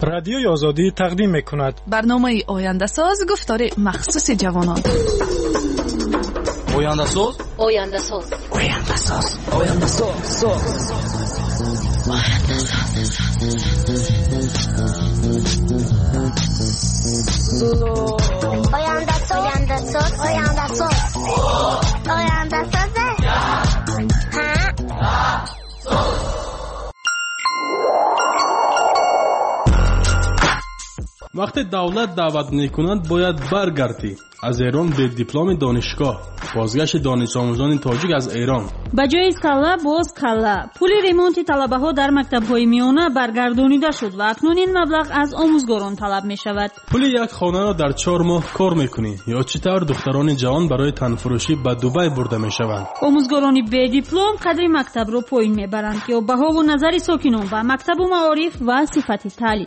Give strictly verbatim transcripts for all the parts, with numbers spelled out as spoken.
رادیوی آزادی تقدیم می‌کند برنامه آینده ساز گفتار مخصوص جوانان. آینده ساز آینده ساز آینده ساز آینده ساز آینده ساز آینده ساز آینده ساز آینده ساز وقتی دولت دعوت می‌کند باید برگردی. از ایران به دیپلم دانشگاه، بازگشت دانش آموزان تاجیک از ایران. با جای سالا باز کالا. پول ریمونت طلبه‌ها در مکتب‌های میانه برگردانیده شد و اکنون این مبلغ از آموزگاران طلب می‌شود. پول یک خانه را در چهار ماه کار می‌کنی یا چطور دختران جوان برای تنفروشی به دبی برده می‌شوند؟ آموزگاران بی دیپلم قدر مکتب را پایین می‌برند که بها و نظر ساکنان و مکتب و معارف و صفت تعلیم.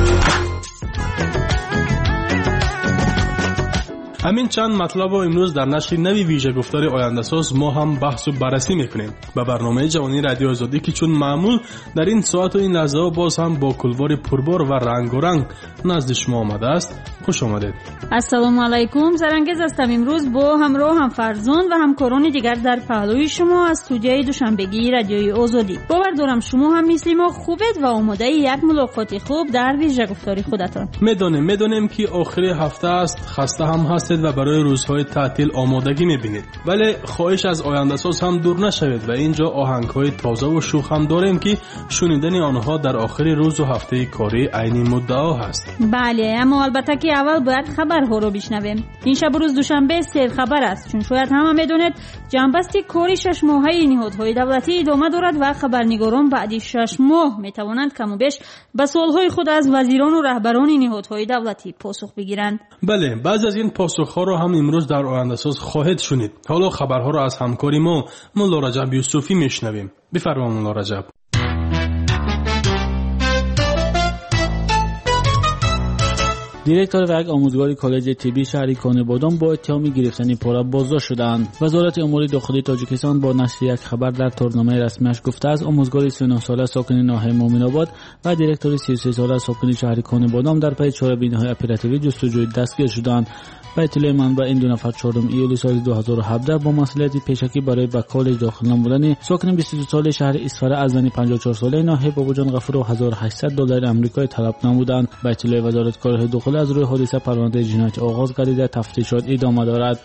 همین چند مطلب رو امروز در نشر نوی ویژه گفتار آینده ساز ما هم بحث و بررسی میکنیم. به برنامه جوانی رادیو آزادی که چون معمول در این ساعت و این لحظه ها باز هم با کلوار پربار و رنگ و رنگ نزد شما آمده است. خوش آمدید. السلام علیکم. سرانگیز هستم امروز با همراه هم فرزند و همکاران دیگر در پهلوی شما از استودیوی دوشنبگی رادیوی آزادی. باور دارم شما هم مثل ما خوبید و آماده یک ملاقات خوب در ویژه گفتاری خودتان. میدونیم میدونیم که آخر هفته است، خسته هم هستید و برای روزهای تعطیل آمادگی میبینید، ولی خواهش از آینده ساز هم دور نشوید و اینجا آهنگ‌های تازه و شوخ هم داریم که شنیدن آنها در آخر روز و هفته کاری عین مدعا هست. بله، اما البته که اول باید خبرها رو بشنویم. این شب روز دوشنبه سیر خبر است، چون شاید همه میدونید جنبستی کاری شش ماهه نهادهای دولتی ادامه دارد و خبرنگاران بعد شش ماه میتوانند کم و بیش به سوالهای خود از وزیران و رهبران نهادهای دولتی پاسخ بگیرند. بله، بعضی از این پاسخ‌ها رو هم امروز در آینده ساز خواهید شنید. حالا خبرها رو از همکاری ما مولا رجب یوسفی میشنویم. بفرمایید مولا رجب. دیرکتور و یک آموزگار کالج طبی شهر کانبادان با اتهام گرفتن پول بازداشت شدند. وزارت امور داخلی تاجیکستان با نشر یک خبر در تورنمه رسمیش گفته است آموزگار سی و نه ساله ساکن ناحیه مومن آباد و دیرکتور سی و سه ساله ساکن شهر کانبادان در پی چاره‌بینی‌های اپراتیوی جستجوی دستگیر شدند. به اطلاع منبع این دو نفر چهارم ایول سال دو هزار و هفده با مسئولیت پیشکی برای به کالج داخل نمودن ساکن بیست و دو ساله شهر اسفره از زن پنجاه و چهار ساله ناحیه باباجان غفور و هزار و هشتصد دلار آمریکایی طلب نمودند. به اطلاع وزارت کارهای داخلی از روی حادثه پرونده جنایت آغاز گردیده، تفتیشات ادامه دارد.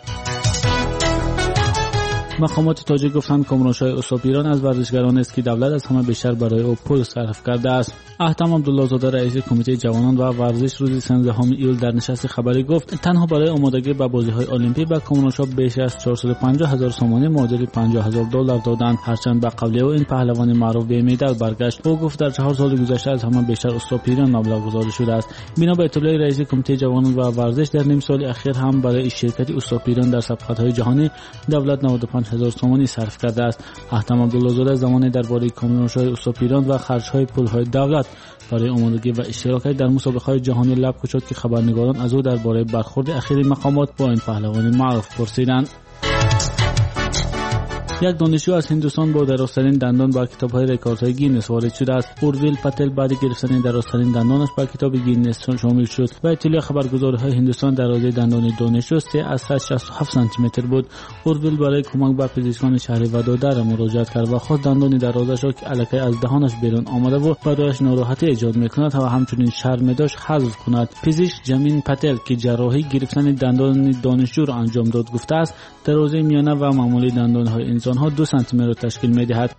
مقامات تاجیک گفتند کامرانشاه استان ایران از ورزشگران است که دولت از همه بیشتر برای او پول صرف کرده است. احتمام عبدالله زاده رئیس کمیته جوانان و ورزش روز سیزدهم ایول در نشست خبری گفت تنها برای آمادگی به بازی‌های المپیک به کامرانشاه بیش از چهارصد و پنجاه هزار سومانی معادل پنجاه هزار دلار دادند. هرچند به قبل او این پهلوان معروف به مدال برگشت. او گفت در چهار سال گذشته از همه بیشتر استان ایران مبلغ گذاری شده است. بنا به اطلاع رئیس کمیته جوانان و ورزش در نیم سال اخیر هم برای شرکت استان ایران در سبقت‌های جهانی دولت نود و پنج هزار سومانی صرف کرده است. احتمام عبدالله زاده زمانی درباره کامرانشاه استان ایران و خرج‌های پول‌های دولت برای آمادگی و اشتراک در مسابقه‌های جهانی لب گشود که خبرنگاران از او درباره برخورد اخیر مقامات با این پهلوان معروف پرسیدند. یک دانشجو از هندوستان با درازترین دندان بر کتاب‌های رکوردهای گینس وارد شده است. اورول پتل بعد گرفتن درازترین دندانش بر کتاب گینس شامل شد. و اطلاع خبرگزاری‌های هندوستان درازی دندان دانشجو سه از صد و شصت و هفت سانتی متر بود. اورول برای کمک به پزشکان شهر ودادر مراجعه کرد و خواست دندان درازش را که الکی از دهانش بیرون آمده بود برایش ناراحتی ایجاد می‌کند و همچنین شرم داشت حذف کند. پزشک جمین پتل که جراحی گرفتن دندان دانشجو را انجام داد گفته است درازی میانه و معمولی دندان‌های انسان ها دو سانتی متر تشکیل می‌دهد.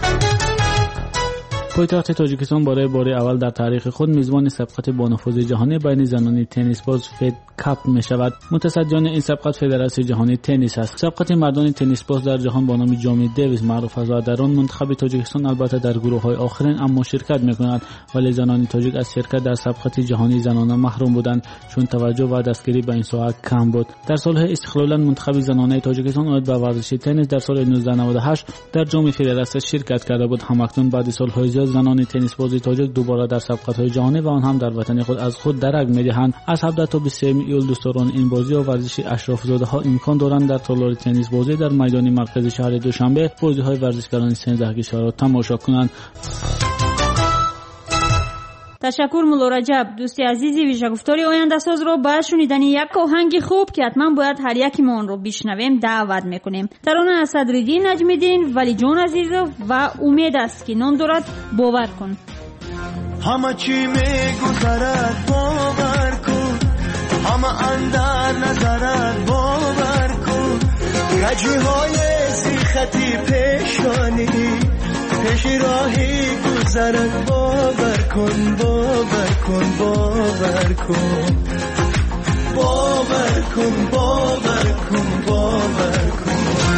پایتخت تاجیکستان برای بار اول در تاریخ خود میزبان سبقت با نفوذ جهانی بین زنان تنیس باز فد کاپ می‌شود. متصدیان این سبقت فدراسیون جهانی تنیس است. سبقت مردان تنیس باز در جهان با نام جام دیویس معروف است و در آن منتخب تاجیکستان البته در گروه‌های آخرین اما شرکت می‌کند، ولی زنان تاجیک از شرکت در سبقت جهانی زنانه محروم بودند چون توجه و دستگیری به این ساحه کم بود. در سال‌های استقلال منتخب زنانه تاجیکستان عاید به ورزش تنیس در سال نوزده نود و هشت در جام فدراسیون شرکت کرده بود. همکنون بعد سال‌های زیاد زنان تنیس بازی تاجیک دوباره در سبقت‌های جهانی و آن هم در وطن خود از خود درک می‌دهند. از هفده تا بیست و سه ایول دوستداران این بازی و ورزش اشراف‌زاده‌ها امکان دارند در تالار تنیس بازی در میدان مرکزی شهر دوشنبه بازی‌های ورزشکاران سیزده کشور را تماشا کنند. تشکر مولا رجب. دوستی عزیزی ویژه‌گفتاری آینده ساز رو با شنیدن یک آهنگ خوب که حتما باید هر یکیمون رو بشنویم دعوت میکنیم. ترانه از صدرالدین نجمیدین، ولی جان عزیز و امید است که نام دارد باور کن. همه چی میگذرد باور کن، همه اندر نظرت باور کن، گجی های زیختی پیشانی پیش راهی گذرد باور کن، باور کن، باور کن، باور کن، باور کن، باور کن.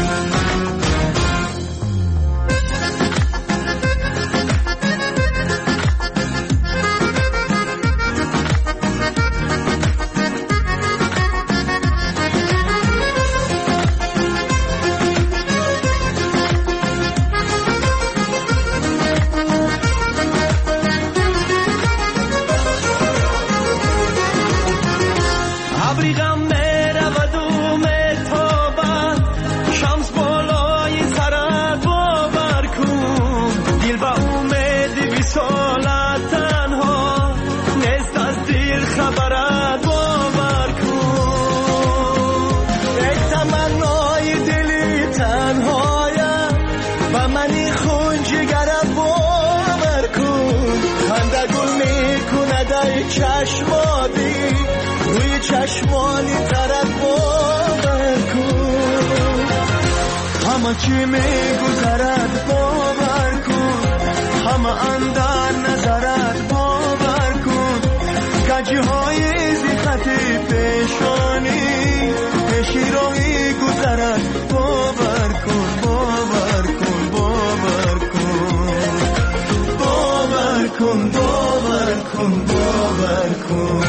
چشمانی روی چشمانی ترد باور کن، همه چی میگذرد باور کن، همه اندر نظرت باور کن، گجی های زیختی پیشانی پیشی روی گذرد باور کن، باور کن، باور کن، باور کن، باور کن، باور کن.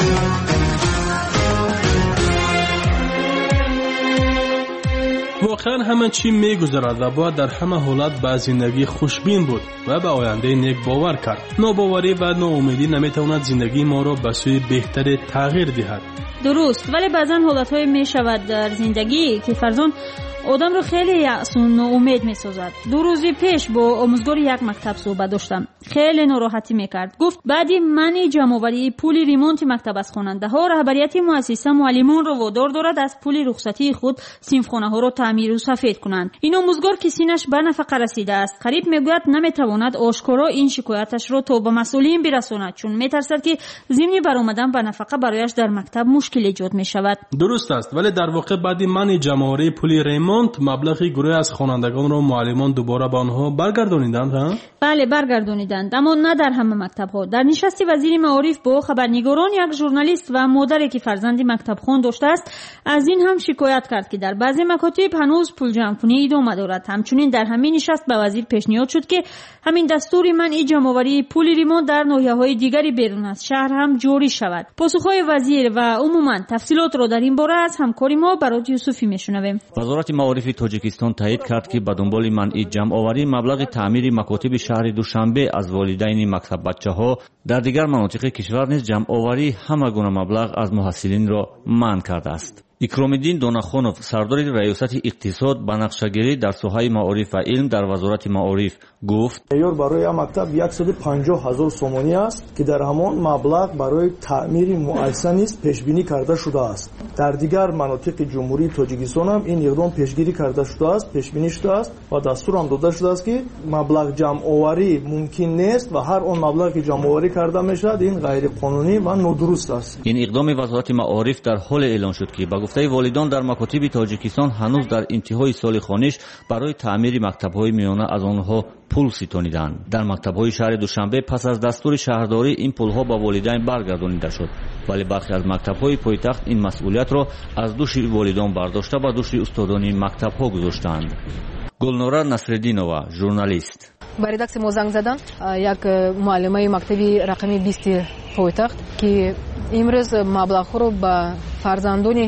واقعا همه چی میگذرد و باید در همه حالت به زندگی خوشبین بود و به آینده نیک باور کرد. ناباوری و ناامیدی نمیتواند زندگی ما را به سوی بهتر تغییر دهد. درست، ولی بعضا حالتهای می شود در زندگی که فرزان آدم رو خیلی یأس و ناامید می سازد. دو روزی پیش با آموزگار یک مکتب صحبت داشتم. خیلی ناراحتی می کرد. گفت بعدی منی جمع‌آوری پول ریمونت مکتب از خواننده ها رهبریت مؤسسه معلمان رو وادار دارد از پول رخصتی خود صنفخانه ها رو تعمیر و سفید کنند. این آموزگار که سینش به نفقه رسیده است قریب میگوید نمیتواند آشکارا این شکایتش رو تا به مسئولین برساند، چون میترسد که ضمن برآمدن به نفقه برایش در مکتب مشکل ایجاد می شود. درست است، ولی در واقع بعدی منی جمع‌آوری پول ریمونت مبلغی گروه از خوانندگان را معلمان دوباره به آنها برگردانیدند. ها؟ بله برگردانیدند، اما نه در همه مکتب ها. در نشست وزیر معارف با خبرنگاران یک ژورنالیست و مادری که فرزند مکتب خوان داشته است از این هم شکایت کرد که در بعضی مکاتب هنوز پول جمع کنی ادامه دارد. همچنین در همین نشست به وزیر پیشنهاد شد که همین دستور منع جمع‌آوری پول ریمونت در ناحیه‌های دیگری بیرون از شهر هم جاری شود. پاسخهای وزیر و عموما تفصیلات را در این باره از همکاری ما برات یوسفی میشنویم. وزارت معارف تاجیکستان تایید کرد که به دنبال منع جمع‌آوری مبلغ تعمیر مکاتب شهر دوشنبه از والدین مکتب بچه‌ها در دیگر مناطق کشور نیز جمع‌آوری همه گونه مبلغ از محصلین را منع کرده است. اکرام‌الدین دونخانوف سردار ریاست اقتصاد به نقشه‌گیری در ساحه معارف و علم در وزارت معارف گفت معیار برای مکتب صد و پنجاه هزار سومانی است که در همان مبلغ برای تعمیر مؤسسه نیز پیش بینی کرده شده است. در دیگر مناطق جمهوری تاجیکستان هم این اقدام پیشگیری کرده شده است، پیش بینی شده است و دستور هم داده شده است که مبلغ جمع آوری ممکن نیست و هر آن مبلغی که جمع آوری کرده میشد این غیر قانونی و نادرست است. این اقدام وزارت معارف در حال اعلان شد که با گفته والدان در مکاتب تاجیکستان هنوز در انتهای سال خوانش برای تعمیر مکتب‌های میانه از آنها پول ستانیدند. در مکتب‌های شهر دوشنبه پس از دستور شهرداری این پول‌ها با والدین برگردانیده شد، ولی برخی از مکتب‌های پایتخت این مسئولیت را از دوش والدان برداشته و دوش استادان مکتب‌ها گذاشتند. گلنوره نصرالدینова ژورنالیست. با редакцияи мо занг задан як муаллимаи мактаби рақами بیست پایتخت که امروز مبلغ رو با فرزندانی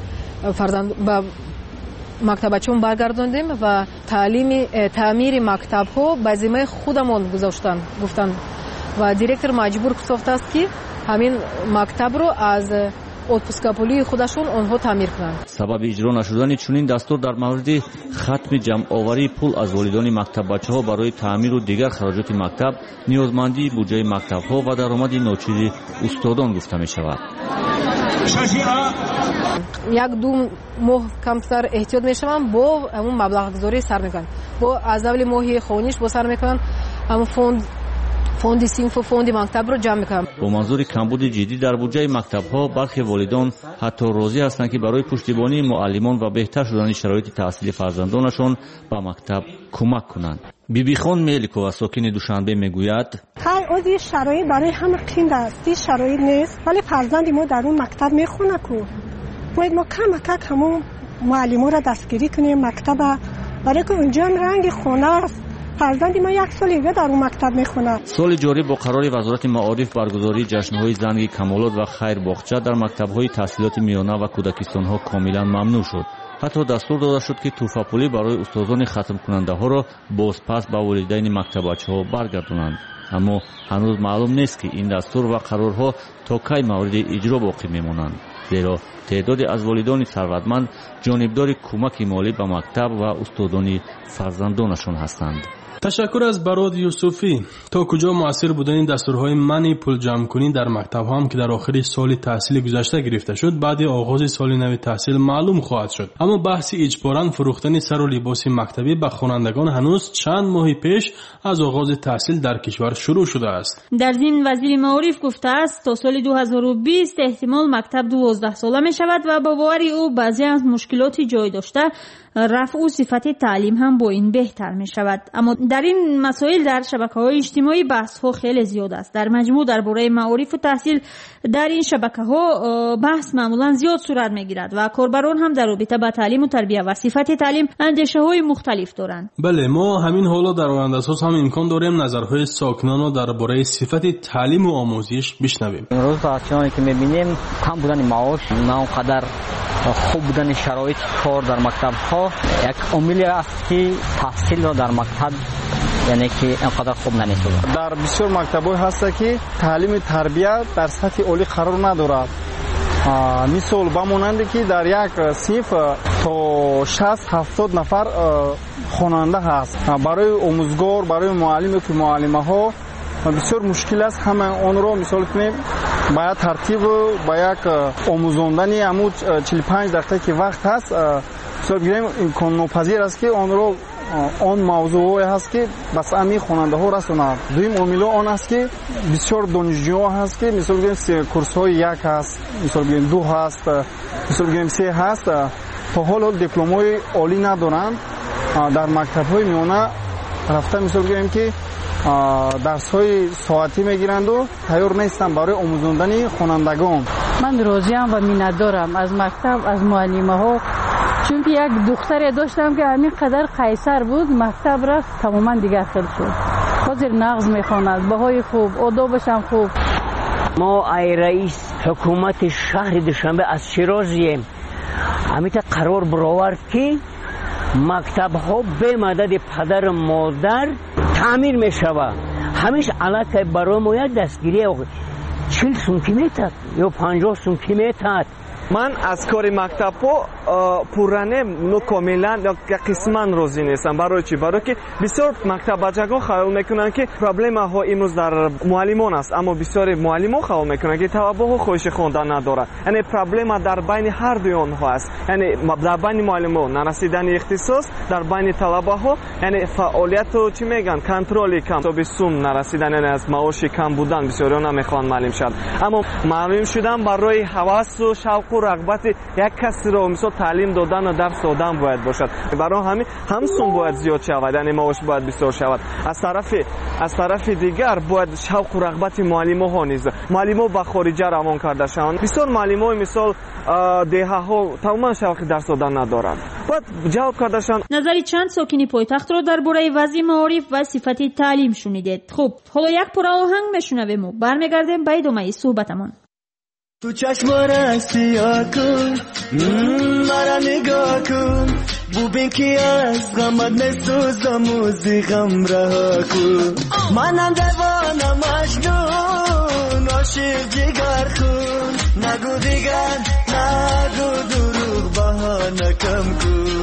فرزند با مکتبچون برگرداندیم و تعلیم تعمیر مکتب ها به ذمه خودمون گذاشتن گفتن و دیرکتور مجبور گفته است که همین مکتب رو از отпускопулии худашон онҳо таъмир кунанд. сабаби иҷро нашудани чунин дастур дар мавриди хатми ҷамъоварии пул аз волидони мактаббачаҳо барои таъмиру дигар хароҷоти мактаб, ниёзмандии буҷаи мактабҳо ва даромади ночизи устодон гуфта мешавад. як ду моҳ камтар эҳтиёт мешаванд, бо ҳамун маблағгузорӣ сар мекунанд. бо аз аввали моҳи хониш бо сар мекунанд, ҳамун фонд фонди синфу фонди мактабро ҷамъ мекунанд. бо манзури камбуди ҷиддӣ дар буҷаи мактабҳо бархе волидон ҳатто розӣ ҳастанд ки барои пуштибонии муаллимон ва беҳтар шудани шароити таҳсили фарзандонашон ба мактаб кӯмак кунанд. бибихон меликова, сокини Душанбе, мегӯяд: ҳай ози шароит барои ҳама қинд аст, ин шароит нест, вале фарзанди мо дар он мактаб мехона ку. бояд мо камакак ҳамон муаллимонро дастгирӣ кунем мактаба, барое ки унҷо ҳам ранги хона аст. фарзанди мо як соли дига дар он мактаб мехонад. соли ҷорӣ бо қарори вазорати маориф баргузории ҷашнҳои занги камолот ва хайрбоғча дар мактабҳои таҳсилоти миёна ва кӯдакистонҳо комилан мамнӯъ шуд. ҳатто дастур дода шуд ки тӯҳфапулӣ барои устозони хатмкунандаҳоро бозпас ба волидайни мактаббачаҳо баргардонанд. аммо ҳанӯз маълум нест ки ин дастур ва қарорҳо то кай мавриди иҷро боқӣ мемонанд, зеро теъдоде аз волидони сарватманд ҷонибдори кӯмаки молӣ ба мактаб ва устодони фарзандонашон ҳастанд. ташаккур аз Барод Юсуфӣ. То куҷо муассир будани дастурҳои манъи пулҷамъкунӣ дар мактабҳоам ки дар охири соли таҳсили гузашта гирифта шуд, баъди оғози соли нави таҳсил маълум хоҳад шуд. аммо баҳси иҷборан фурӯхтани сару либоси мактабӣ ба хонандагон ҳанӯз чанд моҳи пеш аз оғози таҳсил дар кишвар шурӯъ шудааст. дар зимин вазири маориф гуфтааст, то соли дуҳазору бист эҳтимол мактаб дувоздаҳ сола мешавад ва ба бовари ӯ баъзе аз мушкилоти ҷой дошта рафъу сифати таълим ҳам бо ин беҳтар мешавад. аммо дар ин масоил дар шабакаҳои иҷтимоӣ баҳсҳо хеле зиёд аст. дар маҷмӯъ дар бораи маорифу таҳсил дар ин шабакаҳо баҳс маъмулан зиёд сурат мегирад ва корбарон ҳам дар робита ба таълиму тарбия ва сифати таълим андешаҳои мухталиф доранд. бале, мо ҳамин ҳоло дар ояндасоз ҳам имкон дорем назарҳои сокинонро дар бораи сифати таълиму омӯзиш бишнавем. имрӯз бахчиёне ки мебинем, кам будани маош, на он қадар хуб будани шароити кор дар мактабҳо як омиле аст ки таҳсилро дар мактаб яъне ки инқадар хуб намесозад. дар бисёр мактабҳо ҳаст ки таълими тарбия дар сатҳи олӣ қарор надорад. мисол ба монанде ки дар як синф то шаст ҳафтод нафар хонанда ҳаст. барои омӯзгор, барои муаллим ки муаллимаҳо бисёр мушкил аст ҳама онро мисол кунем ба як тартиб ба як омӯзондани ҳаму чил панҷ дақиқа ки вақт ҳаст мисол бигирем имконнопазир аст ки онро он мавзӯъое ҳаст ки ба сами хонандаҳо расонад. дуюм омило он аст ки бисёр донишҷӯҳо ҳаст ки мисол бигирем курсҳои як ҳаст, мисол бигирем ду ҳаст, мисол бигирем се ҳаст, то ҳол ҳол дипломҳои олӣ надоранд. дар мактабҳои миёна рафта мисол бигирем ки дарсҳои соатӣ мегиранду тайёр нестанд барои омӯзондани хонандагон. ман розиам ва миннатдорам аз мактаб, аз муаллимаҳо, чунки як духтаре доштам ки ҳамин қадар қайсар буд, мактаб рафт тамоман дигар хел шуд. ҳозир нағз мехонад, баҳои хуб, одобашам хуб. мо ай раис ҳукумати шаҳри Душанбе аз чӣ розием? ҳамита қарор бировард ки мактабҳо бе мадади падару модар таъмир мешавад. ҳамиш аллакай барои мо як дастгирӣ чил сум ки метад ё панҷоҳ сум ки метад. ман аз кори мактабҳо пурра не ну комилан як қисман розӣ нестам. барои чӣ? барое ки бисёр мактаббачагон хаёл мекунанд ки проблемаҳо имрӯз дар муаллимон аст, аммо бисёри муаллимон хаёл мекунанд ки талабаҳо хоҳиши хондан надоранд. яъне проблема дар байни ҳардуи онҳо аст. яъне дар байни муаллимон нарасидани ихтисос, дар байни талабаҳо яъне фаъолияту чӣ меган контроли кам, тоби сум нарасидан, яъне аз маоши кам будан бисёриҳо намехоҳанд маълим шаванд. аммо маълим шудан барои ҳавасу шавқу рағбати як касиро мисол таълим додану дарс додан бояд бошад. барои ҳамин ҳам сум бояд зиёд шавад, яъне маош бояд бисёр шавад. аз тарафи аз тарафи дигар бояд шавқу рағбати муаллимоҳо низ муаллимо ба хориҷа равон карда шаванд. бисёр муаллимои мисол деҳаҳо тамоман шавқи дарс додан надоранд, бояд ҷалб карда шаванд. назари чанд сокини пойтахтро дар бораи вазъи маориф ва сифати таълим шунидед. хуб, ҳоло як пора оҳанг мешунавему, бармегардем ба идомаи суҳбатамон. تو چشمارش سیاه کن مرا نگاه کن ببین که از غمت نسوزم موزی غم رها کن منم دیوانه مجنون عاشق جگر خون نه نگو دیگر نگو دروغ بهانه کم کن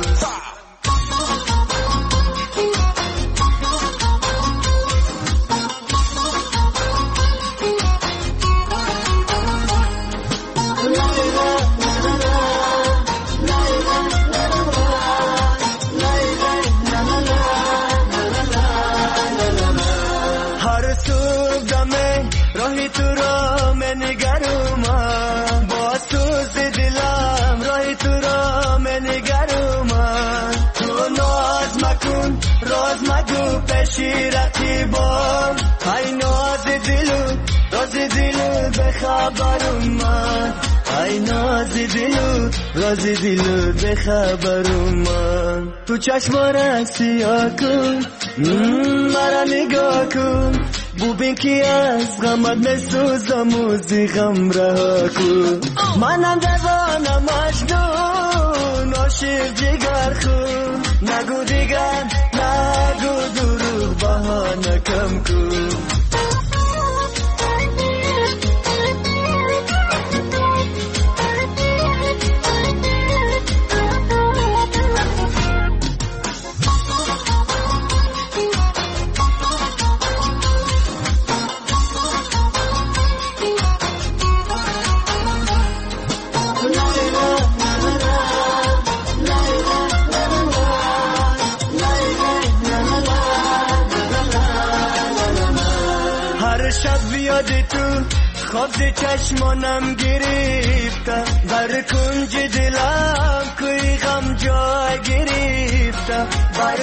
راهی تو را من نگرم با سوز دلم راهی تو را من نگرم تو ناز مکن راز مگو پیشی رقیبان ای ناز دلو راز دلو بخبرم من ای ناز دلو راز دلو بخبرم من تو چشمان سیاه کن مرا نگاه کن ببین که از غمت میسوزم و زی غم رها کن منم دیوانه مجنون عاشق جگر خون نگو دیگر نگو دروغ بهانه کم کن شب بیاد تو خواب دی چشمانم گرفته بر کنج دلم کوی غم جای گرفته بر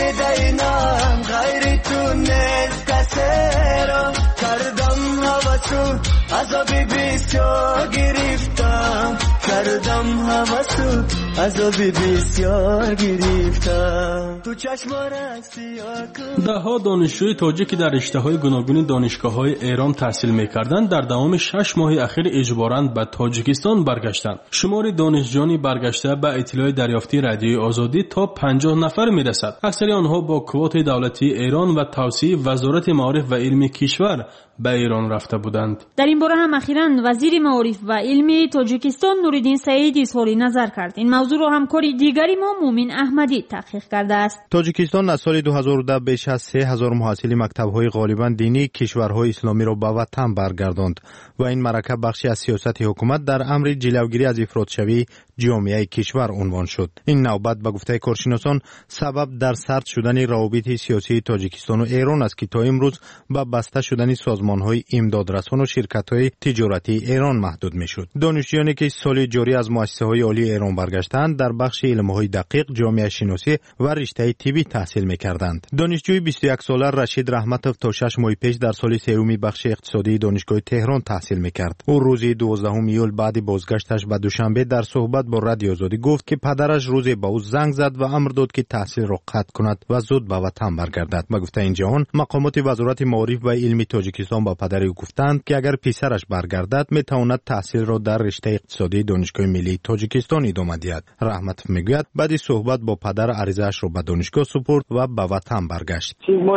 دیدینم غیر تو نیست کسی را کردم هوسو عذابی بسیار گرفتم کردم هوسو عذابی بسیار گرفتم تو چشمان سیاه کن. دهها دانشجوی تاجیک که در رشته‌های گوناگون دانشگاه‌های ایران تحصیل می‌کردند در دوام شش ماه اخیر اجباراً به تاجیکستان برگشتند. شمار دانشجویان برگشته به اطلاع دریافتی رادیوی آزادی تا پنجاه نفر می‌رسد. اکثر آنها با کوت دولتی ایران و توصیه وزارت معارف و علم کشور به ایران رفته بودند. در این باره هم اخیراً وزیر معارف و علم تاجیکستان نوریدین سعیدی اظهار نظر کرد. این موضوع را همکاری دیگری ما مومن احمدی تحقیق کرده است. تاجیکستان از سال دو هزار و ده بیش از سه هزار محصل مکتب‌های غالباً دینی کشورهای اسلامی را به وطن برگرداند و این مرکب بخشی از سیاست حکومت در امر جلوگیری از افراط‌شوی جامعه کشور عنوان شد. این نوبت به گفته کارشناسان سبب در سرد شدن روابط سیاسی تاجیکستان و ایران است که تا امروز به بسته شدن سازمان‌های امدادرسان و شرکت‌های تجارتی ایران محدود می‌شد. دانشجویانی که سال جاری از مؤسسه‌های عالی ایران برگشتند در بخش علم‌های دقیق، جامعه شناسی و رشته طبی تحصیل می‌کردند. دانشجوی بیست و یک ساله رشید رحمتوف تا شش ماه پیش در سال سوم بخش اقتصادی دانشگاه تهران تحصیل می‌کرد. او روز دوازدهم ایول بعد بازگشتش به دوشنبه در صحبت با رادیو آزادی گفت که پدرش روزی به او زنگ زد و امر داد که تحصیل را قطع کند و زود به وطن برگردد. با گفته این جهان مقامات وزارت معارف و علم تاجیکستان با پدر او گفتند که اگر پسرش برگردد میتواند تحصیل را در رشته اقتصادی دانشگاه ملی تاجیکستان ادامه دهد. رحمتوف میگوید بعد صحبت با پدر عریضه‌اش را به دانشگاه سپرد و به وطن برگشت.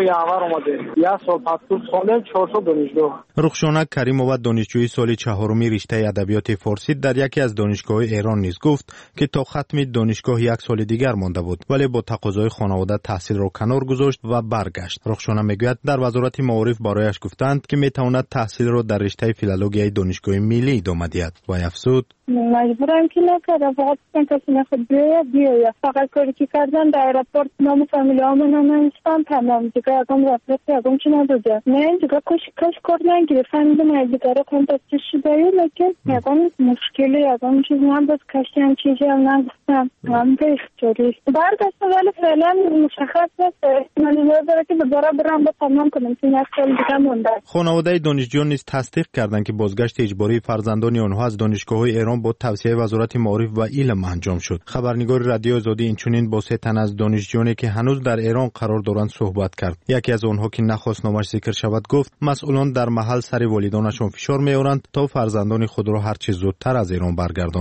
رخشانه کریم‌آوا دانشجوی سال چهارم رشته ادبیات فارسی در یکی از دانشگاه ایران نیز گفت که تا ختم دانشگاه یک سال دیگر مانده بود ولی با تقاضای خانواده تحصیل را کنار گذاشت و برگشت. رخشانه میگوید در وزارت معارف برایش گفتند که میتواند تحصیل را در رشته فیلولوژی دانشگاه ملی ادامه دهد و افزود مجبورم که نکردم فقط کسی نخود بیاید بیاید فقط کاری که کردم در راپورت نام فامیلی ها من ننوشتم تمام دیگه اگم راپورت اگم چی نداده من دیگه کش کش کار نگیره فهمیدم از دیگه را کنتاکتش شده لیکن اگم مشکلی اگم چیز من باز کشتی هم چیزی هم نگفتم هم به اختیاری برداشتم ولی فعلا مشخص نیست من نیاز داره که دوباره برم با تمام کنم چون یک سال دیگه مونده. خانواده دانشجویان نیز تصدیق کردند که بازگشت اجباری فرزندان آنها از دانشگاه‌های ایران با توصیه وزارت معارف و علم انجام شد. خبرنگار رادیو آزادی اینچنین با سه تن از دانشجویانی که هنوز در ایران قرار دارند صحبت کرد. یکی از آنها که نخواست نامش ذکر شود گفت مسئولان در محل سر والدانشان فشار می‌آورند تا فرزندان خود را هر چه زودتر از ایران برگردانند.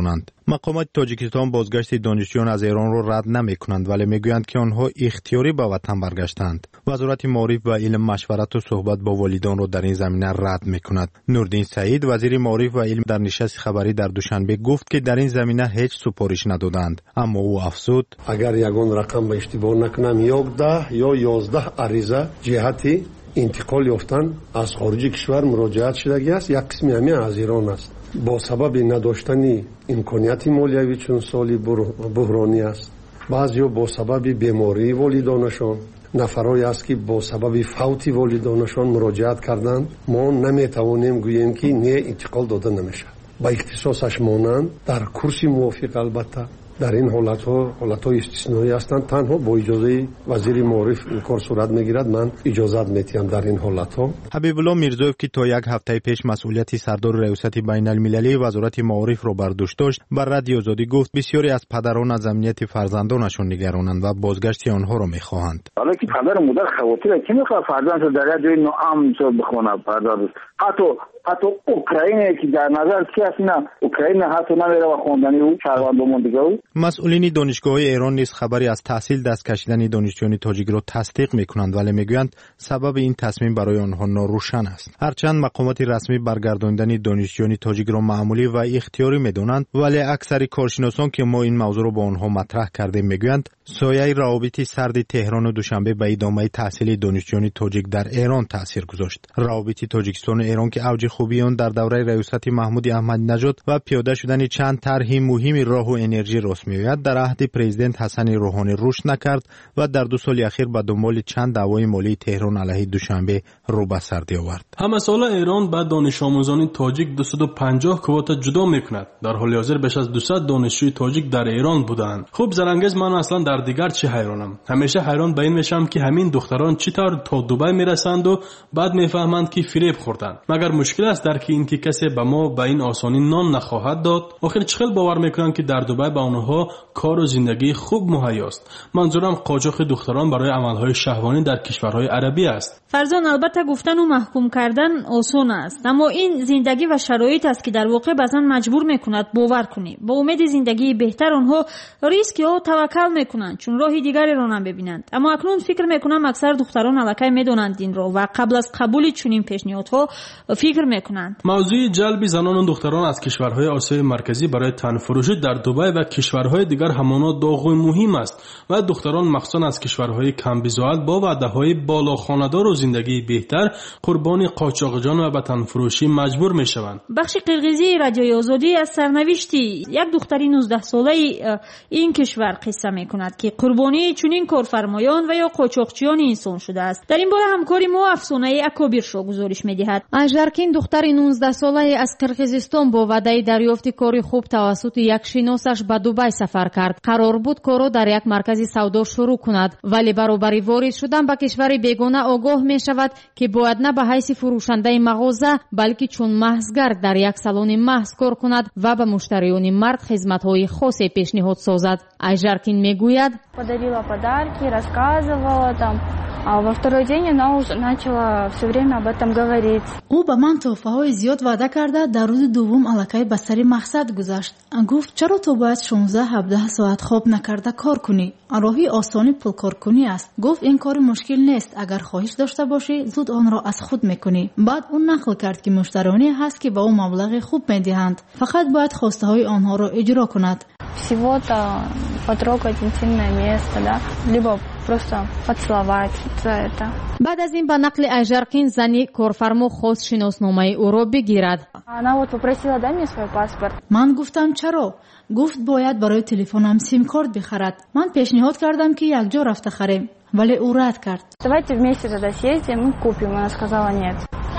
مقامات تاجیکستان بازگشت دانشجویان از ایران را رد نمی کنند، ولی میگویند که آنها اختیاری به وطن برگشتند. وزارت معارف و علم مشورت و صحبت با والدان را در این زمینه رد می کند. نوردین سعید وزیر معارف و علم در نشست خبری در دوشنبه گفت که در این زمینه هیچ سپارش ندادند، اما او افزود اگر یگان رقم به اشتباه نکنم یازده یا یازده عریضه جهتی انتقال یافتن از خارج کشور مراجعت شدگی است. یک قسمی همین از ایران است. با سبب نداشتن امکانیت مالیوی چون سالی بحرانی است، بعضیا با سبب بیماری والدانشان، نفرایی است که با سبب فوت والدانشان مراجعت کردند. ما نمیتوانیم گوییم که نه انتقال داده نمیشه. با اختصاصش مانند در کورس موافق البته در این حالت ها حالت های استثنایی هستند. تنها با اجازه وزیر معارف این کار صورت میگیرد. من اجازت میتیم در این حالت ها. حبیب الله میرزویف که تا یک هفته پیش مسئولیت سردار ریاست بین المللی وزارت معارف را بر دوش داشت، بر رادیو آزادی گفت بسیاری از پدران از امنیت فرزندانشان نگرانند و بازگشت آنها را میخواهند. حالا که پدر و مادر خواطر کی میخواد فرزندش در جای ناامن بخونه پدر، حتی حتی اوکراینی که در نظر کی است، نه اوکراین حتی نمیره و خواندنی او شهروندان دیگه. مسئولین دانشگاه ایران نیز خبری از تحصیل دست کشیدن دانشجویان تاجیک را تصدیق میکنند، ولی میگویند سبب این تصمیم برای آنها ناروشن است. هرچند مقامات رسمی برگرداندن دانشجویان تاجیک را معمولی و اختیاری میدانند، ولی اکثر کارشناسان که ما این موضوع را با آنها مطرح کردیم میگویند سایه روابط سرد تهران و دوشنبه به ادامه تحصیل دانشجویان تاجیک در ایران تاثیر گذاشت. روابط تاجیکستان و ایران که اوج خوبی آن در دوره ریاست محمود احمدی نژاد و پیاده شدن چند طرح مهم راه و انرژی راست می‌آید، در عهد پرزیدنت حسن روحانی رشد نکرد و در دو سال اخیر به دنبال چند دعوای مالی تهران علیه دوشنبه رو به سردی آورد. همسال ایران به دانش آموزان تاجیک دویست و پنجاه کوتا جدا میکند. در حال حاضر بیش از دویست دانشجوی تاجیک در ایران بودند. خوب زرنگز من اصلا در دیگر چه حیرانم. همیشه حیران به این میشم که همین دختران چطور تا دبی میرسند و بعد میفهمند که فریب خوردند. مگر مشکل است در که اینکه کسی به ما به این آسانی نان نخواهد داد؟ آخر چخیل باور میکنند که در دبی به آنها کار و زندگی خوب مهیاست؟ منظورم قاچاق دختران برای عملهای شهوانی در کشورهای عربی است. فرزان البته گفتن و محکوم کردن آسان است، اما این زندگی و شرایط است که در واقع بعضا مجبور میکند باور کنی. با امید زندگی بهتر آنها ریسک یا توکل میکنند چون راهی دیگری را نمیبینند. اما اکنون فکر میکنم اکثر دختران الکی میدونند این را و قبل از قبول چنین پیشنهادها فکر میکنند. موضوع جلب زنان و دختران از کشورهای آسیای مرکزی برای تنفروشی در دبی و کشورهای دیگر همانا داغوی مهم است و دختران مخصوصا از کشورهای کم بزاعت با وعده‌های بالا خانه‌دار و زندگی بهتر قربانی قاچاقجان و به تنفروشی مجبور میشوند. بخش قرقیزی رادیوی آزادی از سرنوشتی یک دختر نوزده ساله این کشور قصه میکند که قربانی چنین کارفرمایان و یا قاچاقچیان انسان شده است. در این باره همکاری ما افسانه اکابر شو گزارش میدهد. اژرکین دختر نوزده ساله از قرقیزستان با وعده دریافت کاری خوب توسط یک شناسش به دبی سفر کرد. قرار بود کارو در یک مرکز سودا شروع کند، ولی برابر وارد شدن به کشور بیگانه آگاه می شود که باید نه به حیث فروشنده مغازه بلکه چون محضگر در یک سالن محض کار کند و به مشتریان مرد خدمت‌های خاصی پیشنهاد سازد. اژرکین میگوید подарила подарки, рассказывала там. А во второй день она уже начала все время об этом говорить. او به من تحفه‌های زیاد وعده کرده. در روز دوم الکی به سر مقصد گذشت. گفت چرا تو باید شانزده هفده ساعت خواب نکرده کار کنی؟ راهی آسانی پول کار کنی است. گفت این کار مشکل نیست، اگر خواهش داشته باشی زود آن را از خود میکنی. بعد اون نقل کرد که مشتریانی هست که با او مبلغ خوب میدهند، فقط باید خواسته های آنها را اجرا کند. Всего-то потрогать интимное место, да, либо просто поцеловать за это. بعد از این به نقل اژرکین زنی کارفرما خواست شناسنامه او را بگیرد. Она вот попросила дай мне свой паспорт. من گفتم چرا؟ گفت باید برای تلفنم سیم کارت بخرد. من پیشنهاد کردم که یک جا رفته خریم، ولی او رد کرد. Давайте вместе тогда съездим и купим. Она сказала нет.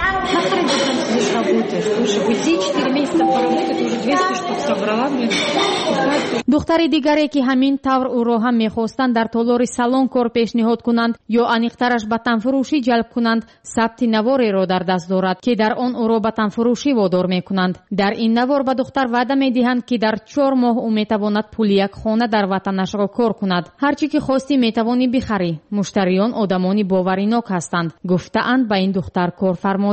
دختر دیگری که همین طور او را هم میخواستند در تالار سالن کار پیشنهاد کنند یا انیقترش به تنفروشی جلب کنند، ثبت نواری را در دست دارد که در آن او را به تنفروشی وادار میکنند. در این نوار به دختر وعده میدهند که در چهار ماه او میتواند پول یک خانه در وطنش را کار کند. هرچی که خواستی میتوانی بخری. مشتریان آدمانی باورناک هستند، گفته‌اند به این دختر کارفرمایان.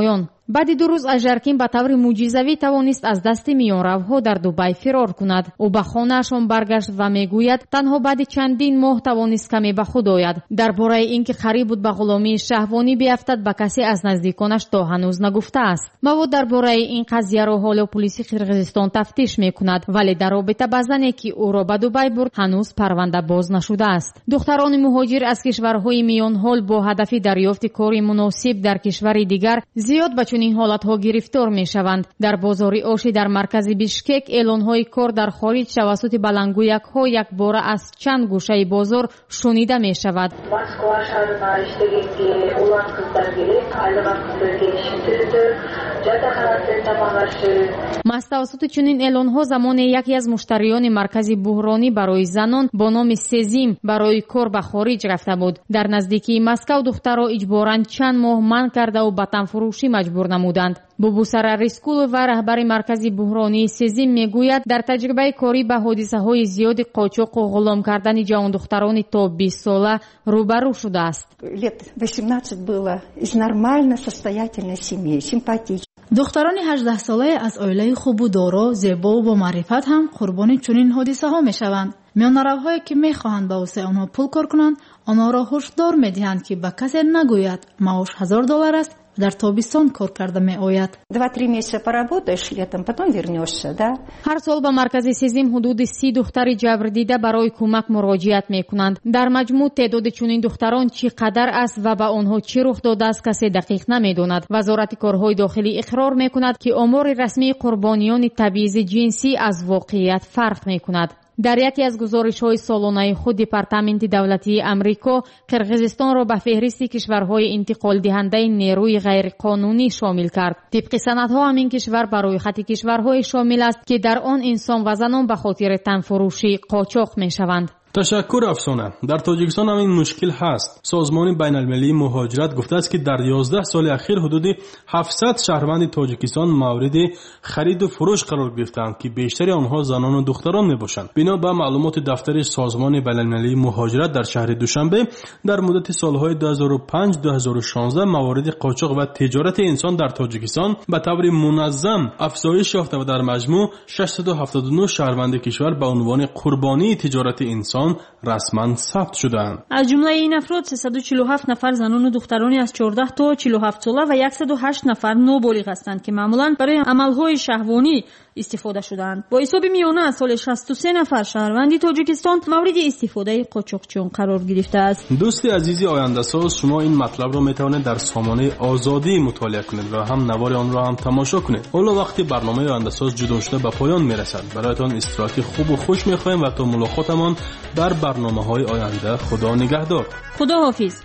баъди ду рӯз ажаркин ба таври мӯъҷизавӣ тавонист аз дасти миёнравҳо дар дубай фирор кунад. ӯ ба хонаашон баргашт ва мегӯяд танҳо баъди чандин моҳ тавонист каме ба худ ояд. дар бораи ин ки қариб буд ба ғуломии шаҳвонӣ биафтад ба касе аз наздиконаш то ҳанӯз нагуфтааст. мавод дар бораи ин қазияро ҳоло пулиси қирғизистон тафтиш мекунад, вале дар робита ба зане ки ӯро ба дубай бурд ҳанӯз парванда боз нашудааст. духтарони муҳоҷир аз кишварҳои миёнҳол бо ҳадафи дарёфти кори муносиб дар кишвари дигар зиёд ба чунин ҳолатҳо гирифтор мешаванд. дар бозори оши дар маркази бишкек эълонҳои кор дар хориҷ тавассути балангӯякҳо якбора аз чанд гӯшаи бозор шунида мешавад. Москва шаҳрынан эштидем ки улан қыздар келет, айлыган қыздар келишин түрдү, жатақханасин тамоғашид. Мас тавассути чунин эълонҳо замоне яке аз муштариёни маркази буҳронӣ барои занон бо номи Сезим барои кор ба хориҷ рафта буд. дар наздикии Москав духтарро иҷборан чанд моҳ манъ кардау ба танфурӯшӣ маҷбур намуданд. бубусара Рискулова, раҳбари маркази буҳронии Сезим, мегӯяд дар таҷрибаи корӣ ба ҳодисаҳои зиёди қочоқу ғулом кардани ҷавондухтарони то бист сола рӯбарӯ шудааст. лет восемнадцать было из нормально состоятельной семьи, симпатичной. духтарони ҳаждаҳсолаи аз оилаи хубу доро, зебову бо маърифат ҳам қурбони чунин ҳодисаҳо мешаванд. миёнаравҳое ки мехоҳанд ба воситаи онҳо пул кор кунанд, онҳоро ҳушдор медиҳанд ки ба касе нагӯяд маош ҳазор доллар аст, дар тобистон кор карда меояд. два-три месяца поработаешь летом, потом вернешься, да? ҳар сол ба маркази Сезим ҳудуди си духтари ҷабрдида барои кӯмак муроҷиат мекунанд. дар маҷмӯъ теъдоди чунин духтарон чӣ қадар аст ва ба онҳо чӣ рух додааст касе дақиқ намедонад. вазорати корҳои дохилӣ иқрор мекунад ки омори расмии қурбониёни табъизи ҷинсӣ аз воқеият фарқ мекунад. дар яке аз гузоришҳои солонаи худ департаменти давлатии амрико қирғизистонро ба феҳристи кишварҳои интиқолдиҳандаи нерӯи ғайриқонунӣ шомил кард. тибқи санадҳо ҳамин кишвар ба рӯйхати кишварҳое шомил аст ки дар он инсон ва занон ба хотири танфурӯшӣ қочоқ мешаванд. ташаккур афсона. дар тоҷикистон ҳамин мушкил ҳаст. созмони байналмилалии муҳоҷират гуфтааст ки дар ёздаҳ соли ахир ҳудуди ҳафтсад шаҳрванди тоҷикистон мавриди хариду фурӯш қарор гирифтанд ки бештари онҳо занону духтарон мебошанд. бино ба маълумоти дафтари созмони байналмилалии муҳоҷират дар шаҳри душанбе, дар муддати солҳои ду ҳазору панҷ ду ҳазору шонздаҳ мавориди қочоқ ва тиҷорати инсон дар тоҷикистон ба таври муназзам афзоиш ёфта ва дар маҷмӯъ шашсаду ҳафтоду нӯҳ шаҳрванди кишвар ба унвони қурбонии тиҷорати инсон расман сабт шуданд. аз ҷумлаи ин афрод сесаду чилу ҳафт нафар занону духтарони аз чордаҳ то чилу ҳафт сола ва саду ҳашт нафар ноболиғ ҳастанд ки маъмулан барои амалҳои шаҳвонӣ истифода шудаанд. бо ҳисоби миёна аз соли шасту се нафар шаҳрванди тоҷикистон мавриди истифодаи қочоқчиён қарор гирифтааст. дӯсти азизи ояндасоз, шумо ин матлабро метавонед дар сомонаи озодӣ мутолиа кунед ва ҳам навори онро ҳам тамошо кунед. ҳоло вақти барномаи ояндасоз ҷудо шуда ба поён мерасад. бароятон истироҳати хубу хуш мехоҳем ва то мулоқотамон дар барномаҳои оянда. худо нигаҳдор. худо ҳофиз.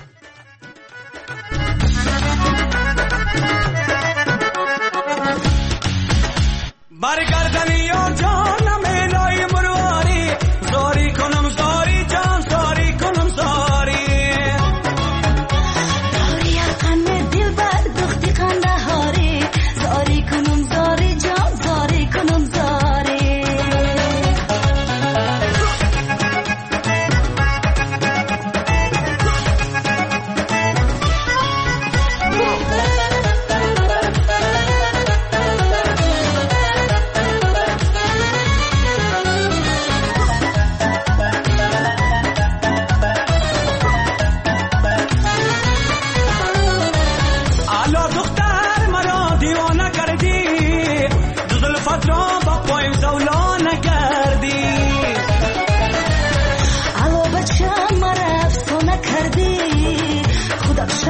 برگردنی یا جانم الهی مرواری زاری کنم زاری جان زاری کنم زاری داری یقم دل بر دختی قنده هاری زاری کنم زاری جان زاری کنم زاری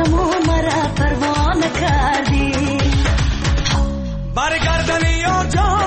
برگردنی یا جان